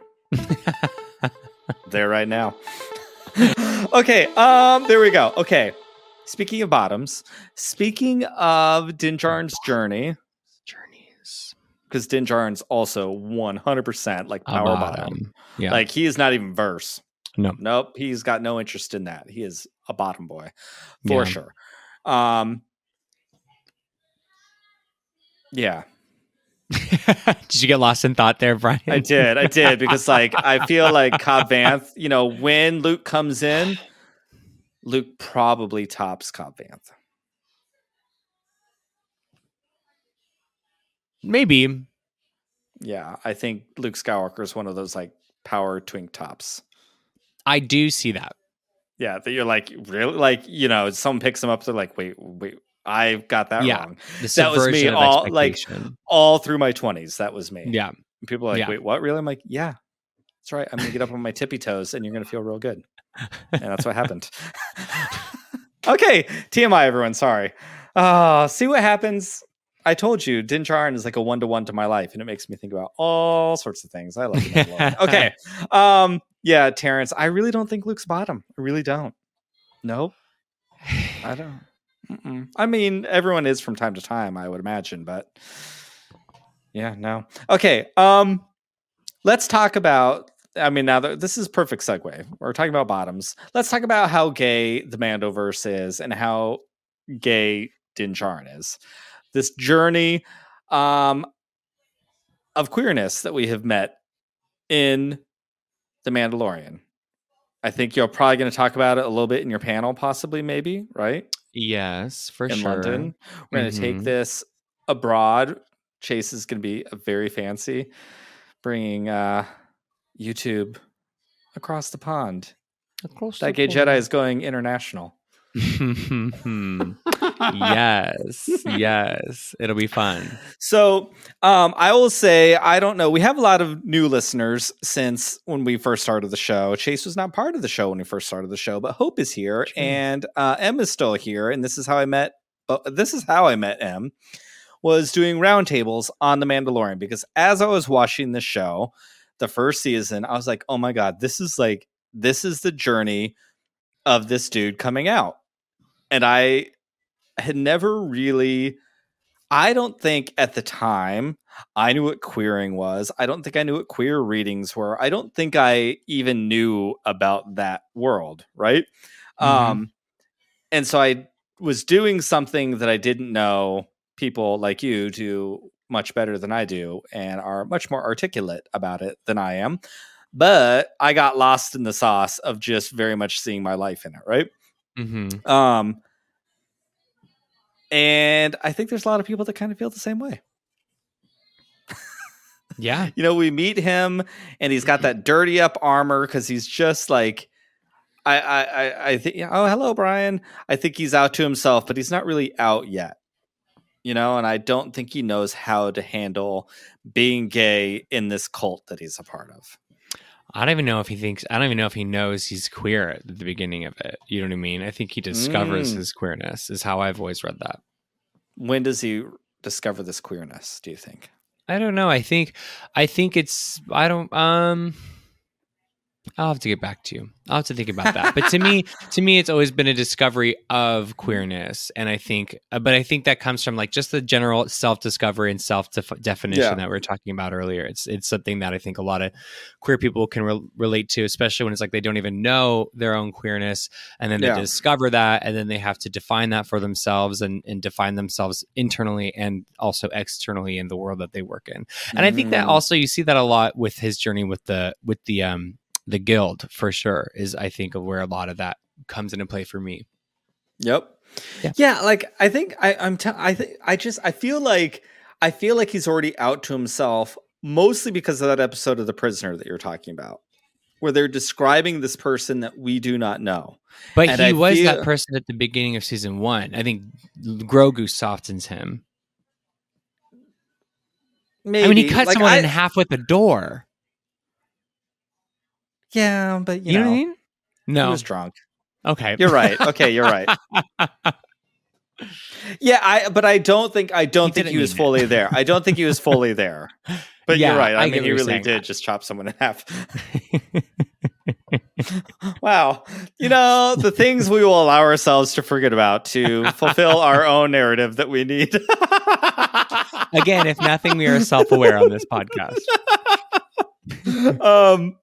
There right now. Okay, um, there we go. Okay. Speaking of bottoms, speaking of Din Djarin's journey, Journeys. because Din Djarin's also one hundred percent like A power bottom. bottom. Yeah. Like he is not even verse. No. Nope. He's got no interest in that. He is a bottom boy for Yeah. sure. Um, yeah, Did you get lost in thought there, Brian? I did. I did because like I feel like Cobb Vanth, you know, when Luke comes in, Luke probably tops Cobb Vanth. Maybe. Yeah, I think Luke Skywalker is one of those like power twink tops. I do see that. Yeah, that you're like, really? Like, you know, someone picks them up, they're like, wait, wait, I got that Yeah. wrong. The That was me subversion of all like expectation. all through my twenties. That was me. Yeah. And people are like, Yeah. wait, what? Really? I'm like, yeah, that's right. I'm gonna get up on my tippy toes and you're gonna feel real good. And that's what happened. Okay, T M I, everyone. Sorry. Uh, see what happens. I told you, Din Djarin is like a one to one to my life, and it makes me think about all sorts of things. I love it. Okay. Um, yeah, Terrence, I really don't think Luke's bottom. I really don't. Nope. I don't. Mm-mm. I mean, everyone is from time to time, I would imagine, but yeah, no. Okay. Um, let's talk about. I mean, now that this is perfect segue. We're talking about bottoms. Let's talk about how gay the Mandoverse is and how gay Din Djarin is. This journey um, of queerness that we have met in The Mandalorian. I think you're probably going to talk about it a little bit in your panel, possibly, maybe, right? Yes, for in sure. London. We're going to take Mhm. this abroad. Chase is going to be very fancy, bringing uh, YouTube across the pond. Across That the Gay pond. Jedi is going international. Yes, yes. It'll be fun. So um, I will say, I don't know. We have a lot of new listeners since when we first started the show. Chase was not part of the show when we first started the show, but Hope is here True. and uh, M is still here. And this is how I met. Uh, this is how I met M. Was doing roundtables on The Mandalorian, because as I was watching the show, the first season, I was like, oh my God, this is like, this is the journey of this dude coming out. And I had never really, I don't think at the time I knew what queering was. I don't think I knew what queer readings were. I don't think I even knew about that world. Right. Mhm. Um, and so I was doing something that I didn't know people like you do much better than I do and are much more articulate about it than I am. But I got lost in the sauce of just very much seeing my life in it, right? Mhm. Um, and I think there's a lot of people that kind of feel the same way. Yeah. You know, we meet him and he's got that dirty up armor because he's just like, I, I, I, I think, oh, hello, Brian. I think he's out to himself, but he's not really out yet. You know, and I don't think he knows how to handle being gay in this cult that he's a part of. I don't even know if he thinks, I don't even know if he knows he's queer at the beginning of it. You know what I mean? I think he discovers Mm. his queerness, is how I've always read that. When does he discover this queerness, do you think? I don't know. I think, I think it's, I don't, um, I'll have to get back to you. I'll have to think about that. But to me, to me, it's always been a discovery of queerness, and I think, uh, but I think that comes from like just the general self-discovery and self-definition Yeah. that we were talking about earlier. It's it's something that I think a lot of queer people can re- relate to, especially when it's like they don't even know their own queerness, and then they Yeah. discover that, and then they have to define that for themselves and and define themselves internally and also externally in the world that they work in. And I think that Mm. also you see that a lot with his journey with the with the um. the guild for sure is I think of where a lot of that comes into play for me. Yep. Yeah. Yeah, like I think I, I'm. T- I think I just. I feel like I feel like he's already out to himself, mostly because of that episode of The Prisoner that you're talking about, where they're describing this person that we do not know. But And he I was feel- that person at the beginning of season one. I think Grogu softens him. Maybe. I mean, he cut Like, someone I- in half with a door. Yeah, but you, You, know, know, what I mean? he No. was drunk. Okay. You're right. Okay, you're right. Yeah, I but I don't think I don't He think didn't he was mean it. fully there. I don't think he was fully there. But Yeah, you're right. I, I mean, get he what you're really saying. did just chop someone in half. Wow. You know, the things we will allow ourselves to forget about to fulfill our own narrative that we need. Again, if nothing, we are self-aware on this podcast. um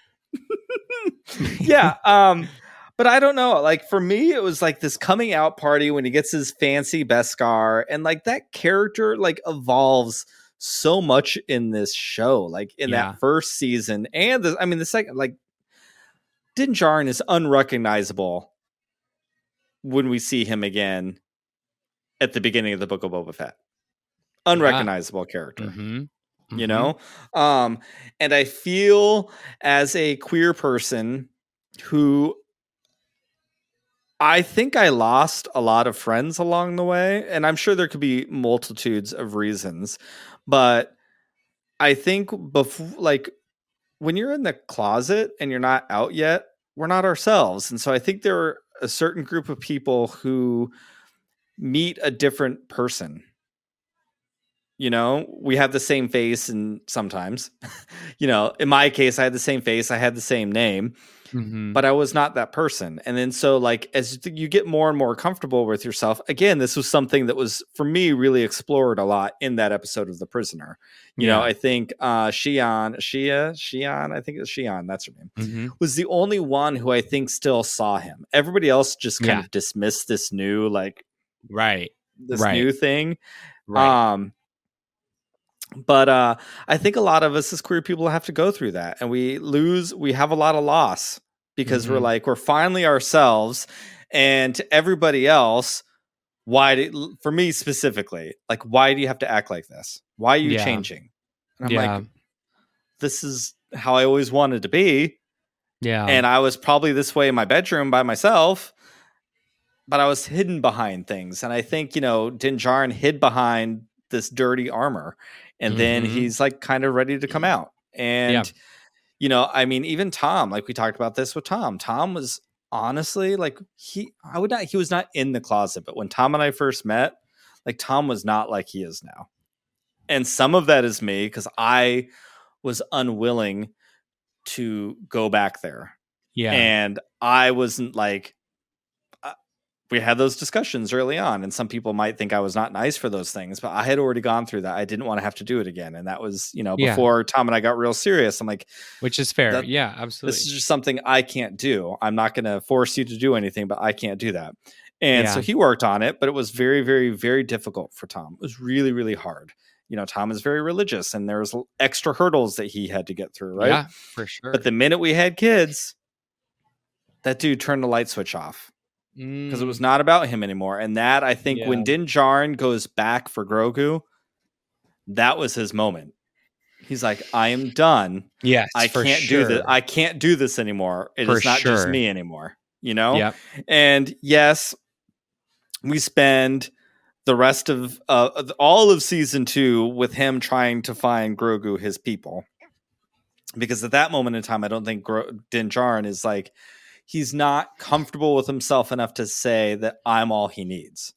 yeah, um but I don't know. Like for me, it was like this coming out party when he gets his fancy Beskar, and like that character like evolves so much in this show, like in Yeah. that first season, and the, I mean the second, like Din Djarin is unrecognizable when we see him again at the beginning of the Book of Boba Fett. Unrecognizable yeah. character. Mm-hmm. Mm-hmm. You know? Um, and I feel as a queer person who I think I lost a lot of friends along the way, and I'm sure there could be multitudes of reasons, but I think before, like when you're in the closet and you're not out yet, we're not ourselves. And so I think there are a certain group of people who meet a different person. You know, we have the same face, and sometimes, you know, in my case, I had the same face, I had the same name, mm-hmm. but I was not that person. And then so like, as you get more and more comfortable with yourself, again, this was something that was, for me, really explored a lot in that episode of The Prisoner. You yeah. know, I think uh, Xi'an, Xia, Xi'an, I think it's Xi'an, that's her name, mm-hmm. was the only one who I think still saw him. Everybody else just kind yeah. of dismissed this new, like, right, this right. new thing. Right. Um, But uh, I think a lot of us as queer people have to go through that, and we lose, we have a lot of loss because mm-hmm. we're like, we're finally ourselves, and to everybody else, why do, for me specifically, like, why do you have to act like this? Why are you yeah. changing? And I'm yeah. like, this is how I always wanted to be. Yeah. And I was probably this way in my bedroom by myself, but I was hidden behind things. And I think, you know, Din Djarin hid behind this dirty armor. And mm-hmm. then he's like kind of ready to come out. And, yeah. you know, I mean, even Tom, like we talked about this with Tom, Tom was honestly like, he, I would not, he was not in the closet, but when Tom and I first met, like Tom was not like he is now. And some of that is me because I was unwilling to go back there. Yeah. And I wasn't like, we had those discussions early on, and some people might think I was not nice for those things, but I had already gone through that. I didn't want to have to do it again. And that was, you know, before yeah. Tom and I got real serious. I'm like, which is fair. Yeah, absolutely. This is just something I can't do. I'm not going to force you to do anything, but I can't do that. And yeah. so he worked on it, but it was very, very, very difficult for Tom. It was really, really hard. You know, Tom is very religious, and there was extra hurdles that he had to get through. Right. Yeah, for sure. But the minute we had kids, that dude turned the light switch off. Because it was not about him anymore. And that, I think, yeah. when Din Djarin goes back for Grogu, that was his moment. He's like, I am done. Yes, I can't sure. do this. I can't do this anymore. It for is not sure. just me anymore. You know? Yep. And yes, we spend the rest of uh, all of season two with him trying to find Grogu, his people. Because at that moment in time, I don't think Gro- Din Djarin is like, he's not comfortable with himself enough to say that I'm all he needs.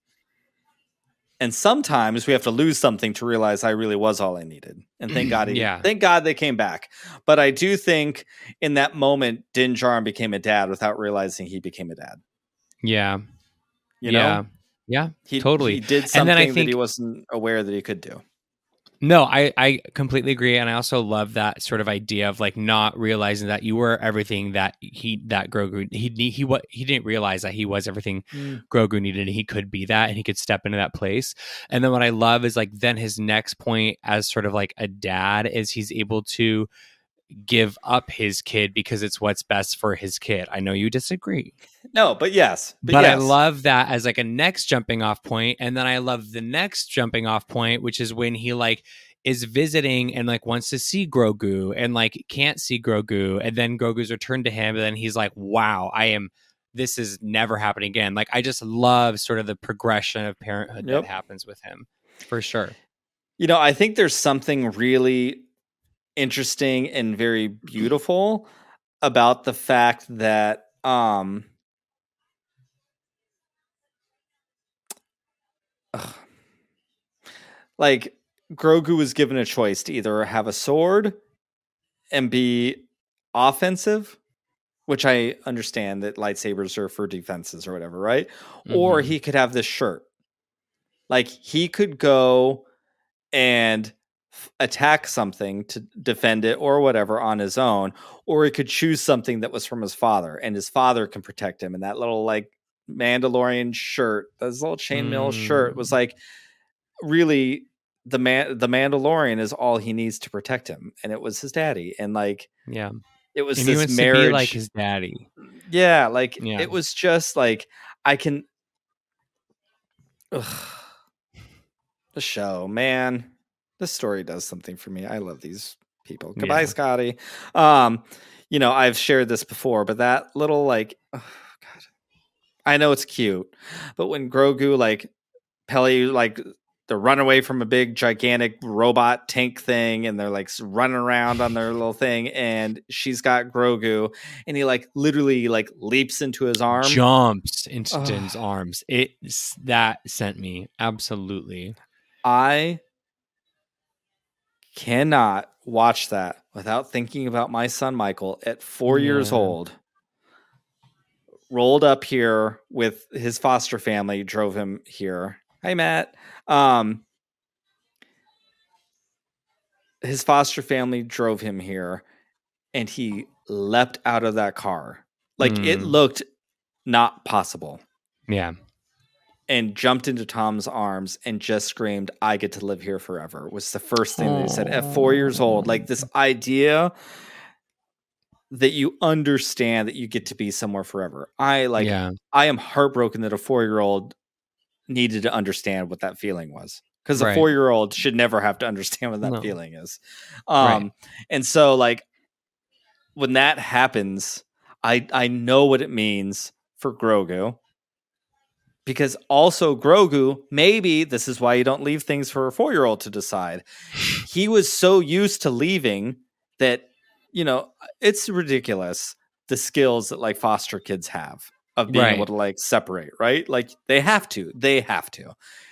And sometimes we have to lose something to realize I really was all I needed. And thank God, he, yeah. thank God they came back. But I do think in that moment, Din Djarin became a dad without realizing he became a dad. Yeah. You yeah. know? Yeah, he, totally. He did something and then I think, that he wasn't aware that he could do. No, I, I completely agree. And I also love that sort of idea of like not realizing that you were everything that he, that Grogu, he, he, he, what, he didn't realize that he was everything mm. Grogu needed, and he could be that, and he could step into that place. And then what I love is like, then his next point as sort of like a dad is he's able to give up his kid because it's what's best for his kid. I know you disagree. No, but yes. But, but yes. I love that as like a next jumping off point. And then I love the next jumping off point, which is when he like is visiting and like wants to see Grogu and like can't see Grogu. And then Grogu's returned to him. And then he's like, wow, I am, this is never happening again. Like, I just love sort of the progression of parenthood yep. that happens with him for sure. You know, I think there's something really interesting and very beautiful about the fact that um like Grogu was given a choice to either have a sword and be offensive, which I understand that lightsabers are for defenses or whatever, right? Or Mhm. he could have this shirt. Like he could go and f- attack something to defend it or whatever on his own, or he could choose something that was from his father and his father can protect him. And that little like Mandalorian shirt, this little chainmail shirt was Mm. like really the man the Mandalorian is all he needs to protect him. And it was his daddy. And like Yeah. it was And he this wants to be like marriage. his daddy. Yeah, like Yeah. it was just like I can ugh, the show, man. This story does something for me. I love these people. Goodbye, Yeah. Scotty. Um, you know, I've shared this before, but that little like oh god. I know it's cute, but when Grogu like Peli like they run away from a big gigantic robot tank thing and they're like s- running around on their little thing and she's got Grogu and he like literally like leaps into his arm. Jumps into Ugh. Din's arms. It that sent me absolutely. I cannot watch that without thinking about my son Michael at four years Yeah. old. Rolled up here with his foster family, drove him here. Hi, Matt. Um, his foster family drove him here, and he leapt out of that car. Like it Mm. looked not possible. Yeah. And jumped into Tom's arms and just screamed, I get to live here forever, was the first thing that he said at four years old. Like this idea that you understand that you get to be somewhere forever. I like, Yeah. I am heartbroken that a four-year-old needed to understand what that feeling was. Because a Right. four-year-old should never have to understand what that No. feeling is. Um, Right. And so like when that happens, I I know what it means for Grogu. Because also Grogu, maybe this is why you don't leave things for a four-year-old to decide. He was so used to leaving that, you know, it's ridiculous the skills that like foster kids have of being Right. able to like separate, right? Like they have to, they have to.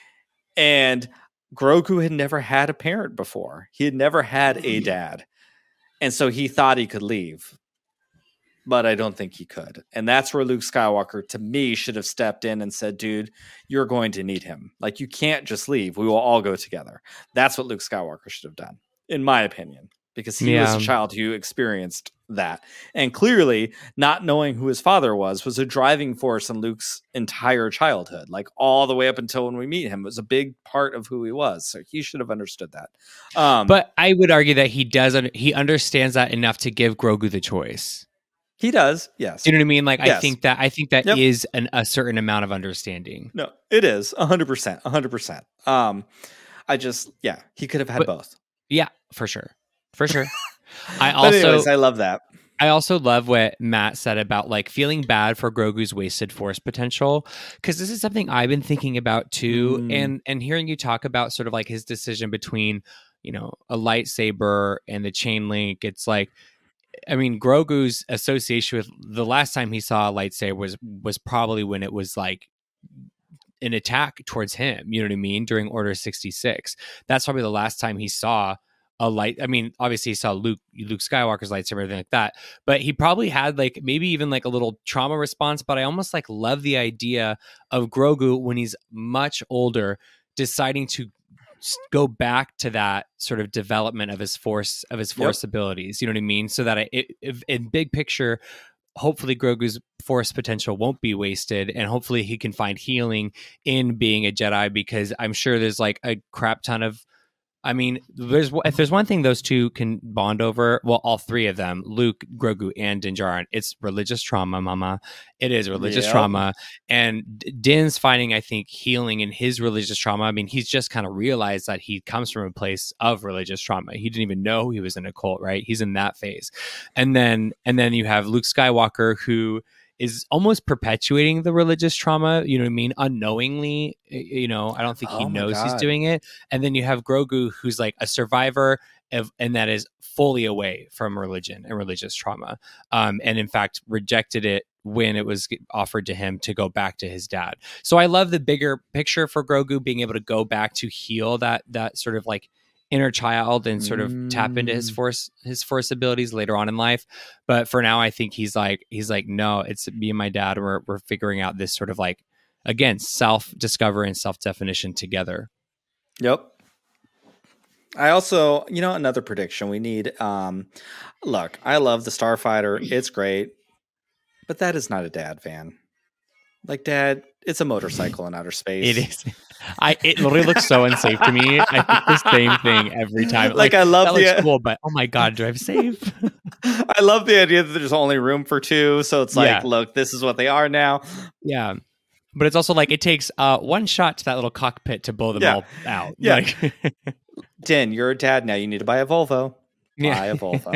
And Grogu had never had a parent before. He had never had a dad. And so he thought he could leave. But I don't think he could. And that's where Luke Skywalker, to me, should have stepped in and said, dude, you're going to need him. Like, you can't just leave. We will all go together. That's what Luke Skywalker should have done, in my opinion, because he was Yeah. a child who experienced that. And clearly, not knowing who his father was was a driving force in Luke's entire childhood, like all the way up until when we meet him. It was a big part of who he was. So he should have understood that. Um, But I would argue that he does. un- He understands that enough to give Grogu the choice. he does, yes. Do you know what I mean? Like I Yes. think that I think that Yep. is an, a certain amount of understanding. No, it is one hundred percent. one hundred percent. Um, I just, yeah, he could have had But- both. Yeah, for sure, for sure. I But also anyways, I love that. I also love what Matt said about like feeling bad for Grogu's wasted force potential, because this is something I've been thinking about too, Mm. and and hearing you talk about sort of like his decision between, you know, a lightsaber and the chain link. It's like, I mean, Grogu's association with the last time he saw a lightsaber was was probably when it was like an attack towards him. You know what I mean? During Order sixty-six, that's probably the last time he saw a light. I mean, obviously he saw Luke Luke Skywalker's lightsaber, everything like that. But he probably had like maybe even like a little trauma response. But I almost like love the idea of Grogu when he's much older, deciding to s- go back to that sort of development of his force of his force abilities. You know what I mean? So that I, it, if, in big picture, hopefully Grogu's force potential won't be wasted, and hopefully he can find healing in being a Jedi, because I'm sure there's like a crap ton of, I mean, there's if there's one thing those two can bond over, well, all three of them, Luke, Grogu, and Din Djarin, it's religious trauma, mama. It is religious Yep. trauma. And D- Din's finding, I think, healing in his religious trauma. I mean, he's just kind of realized that he comes from a place of religious trauma. He didn't even know he was in a cult, right? He's in that phase. And then and then you have Luke Skywalker, who is almost perpetuating the religious trauma, you know what I mean? Unknowingly, y- you know, I don't think he Oh my knows he's God. doing it. And then you have Grogu, who's like a survivor of, and that is fully away from religion and religious trauma. Um, and in fact, rejected it when it was offered to him to go back to his dad. So I love the bigger picture for Grogu being able to go back to heal that that sort of like inner child and sort of mm. tap into his force his force abilities later on in life. But for now, I think he's like he's like no, it's me and my dad. We're we're figuring out this sort of like again self discovery and self definition together. Yep. I also, you know, another prediction we need. Um, look, I love the Starfighter. It's great. But that is not a dad van. Like, Dad, it's a motorcycle in outer space. It is. I. It literally looks so unsafe to me. I think the same thing every time. Like, like I love that the looks cool, but oh my god, drive safe. I love the idea that there's only room for two, so it's like, yeah. look, this is what they are now. Yeah, but it's also like it takes uh, one shot to that little cockpit to blow them yeah. all out. Yeah, like, Din, you're a dad now. You need to buy a Volvo. Yeah. Buy a Volvo.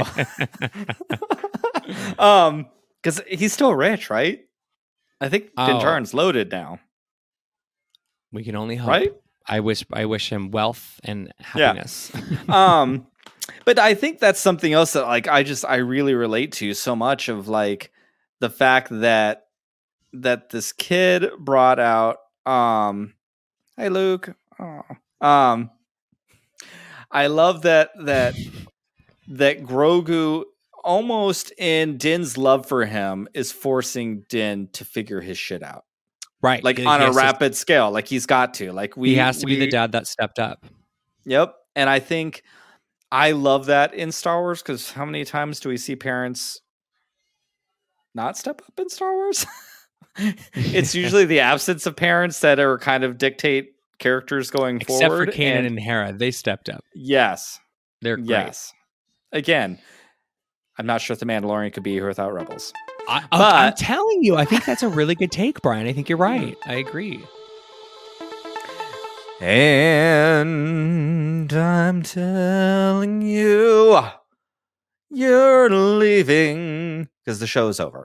um. Because he's still rich, right? I think oh. Din Djarin's loaded now. We can only hope. Right? I wish I wish him wealth and happiness. Yeah. um, but I think that's something else that like I just I really relate to so much of like the fact that that this kid brought out um hey Luke. Oh. Um I love that that that Grogu almost in Din's love for him is forcing Din to figure his shit out. Right. Like he on a to, rapid scale. Like he's got to. Like we He has to we, be the dad that stepped up. Yep. And I think I love that in Star Wars because how many times do we see parents not step up in Star Wars? It's usually the absence of parents that are kind of dictate characters going Except forward. Except for Kanan and, and Hera. They stepped up. Yes. They're great. Yes. Again, I'm not sure if The Mandalorian could be here without Rebels. I, but, I'm telling you, I think that's a really good take, Brian. I think you're right. I agree. And I'm telling you, you're leaving because the show is over.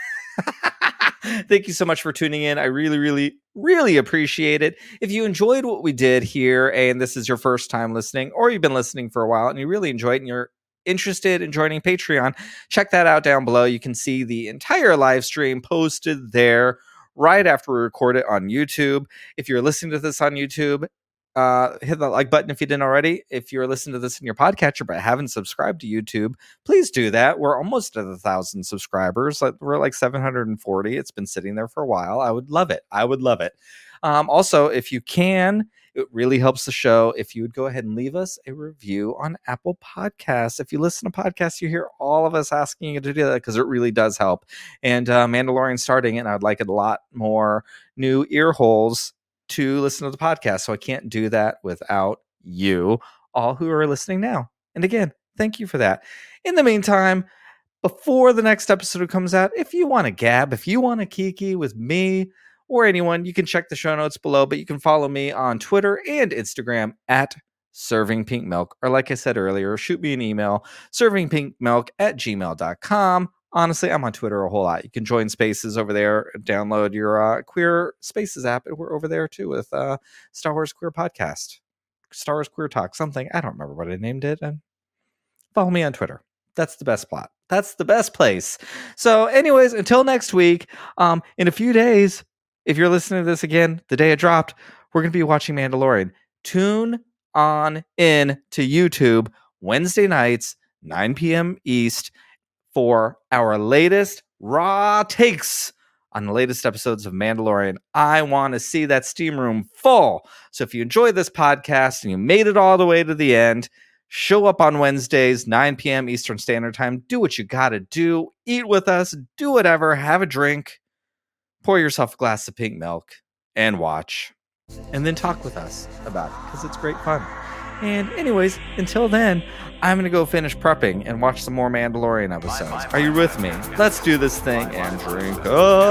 Thank you so much for tuning in. I really, really, really appreciate it. If you enjoyed what we did here and this is your first time listening or you've been listening for a while and you really enjoyed it and you're interested in joining Patreon, check that out down below. You can see the entire live stream posted there right after we record it on YouTube. If you're listening to this on YouTube, uh, hit the like button if you didn't already. If you're listening to this in your podcatcher but haven't subscribed to YouTube, please do that. We're almost at a thousand subscribers. We're like seven hundred forty. It's been sitting there for a while. I would love it. I would love it. Um, also, if you can, it really helps the show if you would go ahead and leave us a review on Apple Podcasts. If you listen to podcasts, you hear all of us asking you to do that because it really does help. And uh, Mandalorian starting, and I'd like a lot more new ear holes to listen to the podcast. So I can't do that without you, all who are listening now. And again, thank you for that. In the meantime, before the next episode comes out, if you want to gab, if you want to kiki with me, or anyone, you can check the show notes below, but you can follow me on Twitter and Instagram at Serving Pink Milk. Or like I said earlier, shoot me an email, servingpinkmilk at gmail dot com. Honestly, I'm on Twitter a whole lot. You can join Spaces over there, download your uh, Queer Spaces app, and we're over there too with uh, Star Wars Queer Podcast, Star Wars Queer Talk, something. I don't remember what I named it. And follow me on Twitter. That's the best spot. That's the best place. So anyways, until next week, um, in a few days, if you're listening to this again, the day it dropped, we're going to be watching Mandalorian. Tune on in to YouTube Wednesday nights, nine p.m. East, for our latest raw takes on the latest episodes of Mandalorian. I want to see that steam room full. So if you enjoyed this podcast and you made it all the way to the end, show up on Wednesdays, nine p.m. Eastern Standard Time. Do what you got to do. Eat with us. Do whatever. Have a drink. Pour yourself a glass of pink milk and watch. And then talk with us about it because it's great fun. And anyways, until then, I'm going to go finish prepping and watch some more Mandalorian episodes. Are you with me? Let's do this thing and drink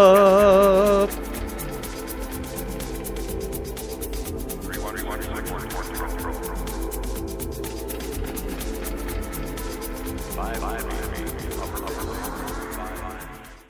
up. Bye, bye, bye.